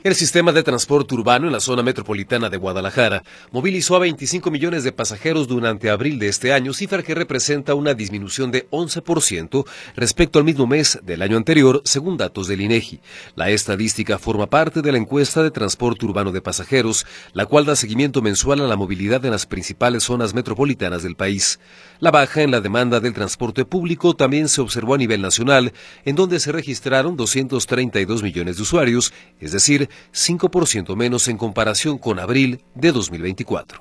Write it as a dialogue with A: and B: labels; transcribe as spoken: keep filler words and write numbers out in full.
A: El sistema de transporte urbano en la zona metropolitana de Guadalajara movilizó a veinticinco millones de pasajeros durante abril de este año, cifra que representa una disminución de once por ciento respecto al mismo mes del año anterior, según datos del INEGI. La estadística forma parte de la encuesta de transporte urbano de pasajeros, la cual da seguimiento mensual a la movilidad en las principales zonas metropolitanas del país. La baja en la demanda del transporte público también se observó a nivel nacional, en donde se registraron doscientos treinta y dos millones de usuarios, es decir, cinco por ciento menos en comparación con abril de dos mil veinticuatro.